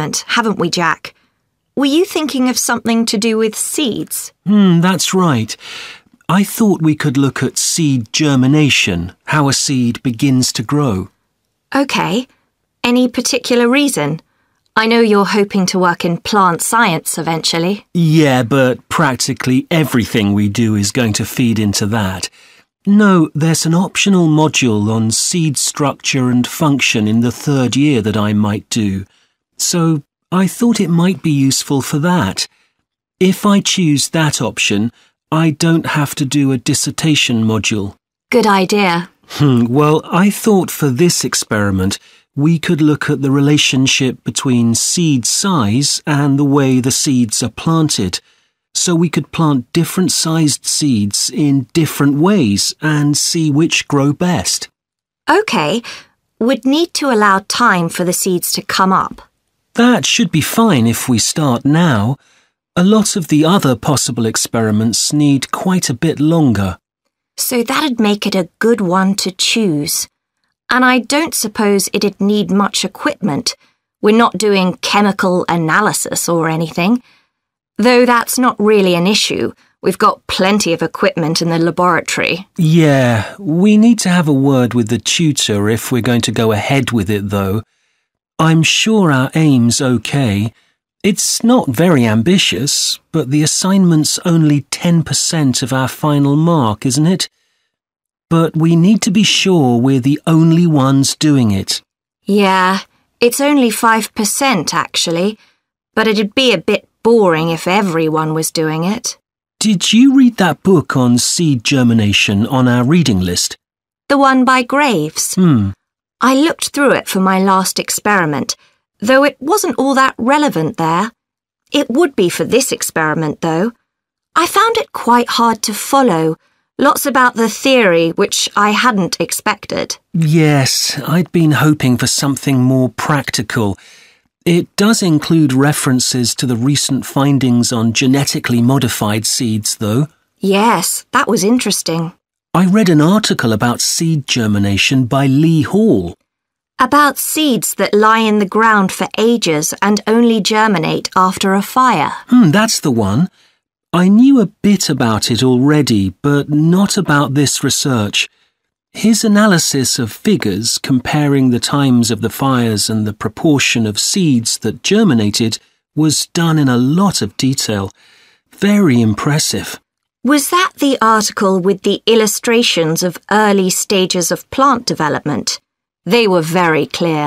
experiment, haven't we, Jack? Were you thinking of something to do with seeds? That's right. I thought we could look at seed germination, how a seed begins to grow. OK. Any particular reason? I know you're hoping to work in plant science eventually. Yeah, but practically everything we do is going to feed into that. No, there's an optional module on seed structure and function in the 3rd year that I might do. So I thought it might be useful for that. If I choose that option, I don't have to do a dissertation module. Good idea. Well, I thought for this experiment, we could look at the relationship between seed size and the way the seeds are planted. So we could plant different sized seeds in different ways and see which grow best. OK. We'd need to allow time for the seeds to come up. That should be fine if we start now. A lot of the other possible experiments need quite a bit longer. So that'd make it a good one to choose. And I don't suppose it'd need much equipment. We're not doing chemical analysis or anything. Though that's not really an issue. We've got plenty of equipment in the laboratory. Yeah, we need to have a word with the tutor if we're going to go ahead with it, though. I'm sure our aim's okay. It's not very ambitious, but the assignment's only 10% of our final mark, isn't it? But we need to be sure we're the only ones doing it. Yeah, it's only 5% actually, but it'd be a bit boring if everyone was doing it. Did you read that book on seed germination on our reading list? The one by Graves? I looked through it for my last experiment, though it wasn't all that relevant there. It would be for this experiment, though. I found it quite hard to follow. Lots about the theory, which I hadn't expected. Yes, I'd been hoping for something more practical. It does include references to the recent findings on genetically modified seeds, though. Yes, that was interesting. I read an article about seed germination by Lee Hall. About seeds that lie in the ground for ages and only germinate after a fire. That's the one. I knew a bit about it already, but not about this research. His analysis of figures comparing the times of the fires and the proportion of seeds that germinated was done in a lot of detail. Very impressive. Was that the article with the illustrations of early stages of plant development? They were very clear.